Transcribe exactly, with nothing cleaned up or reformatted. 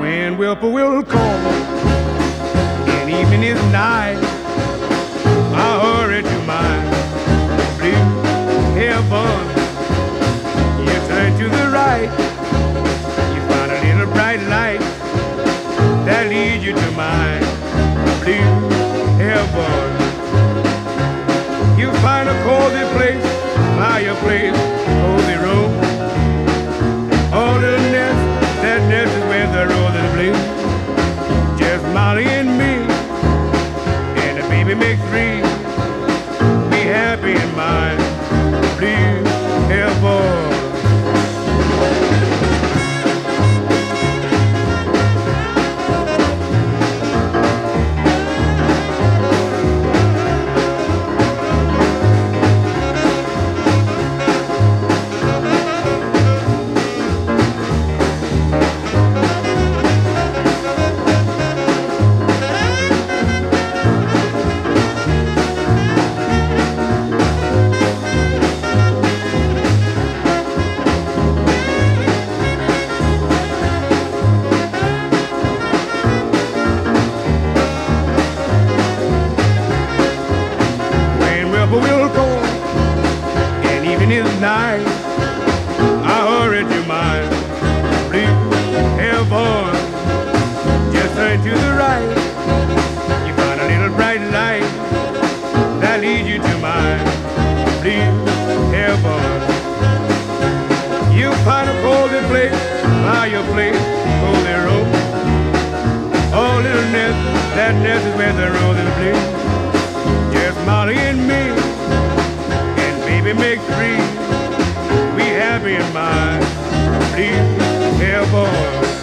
When whippoorwill call and evening is nigh, I hurry to my blue heaven. You turn to the right, you find a little bright light that leads you to my blue heaven. You find a cozy place, fireplace, cozy room. Oh, the nest, that nest is where the roses bloom. Just Molly and me, and the baby makes three. Be happy in my blue heaven. Will go and even is night, I hurry to my blue heaven. Just turn to the right, you find a little bright light that leads you to my blue heaven. You find a cozy place, fireplace, cozy room. Oh, little nest, that nest is where the roses bloom. Just Molly and me, and baby make three. We happy in my blue heaven.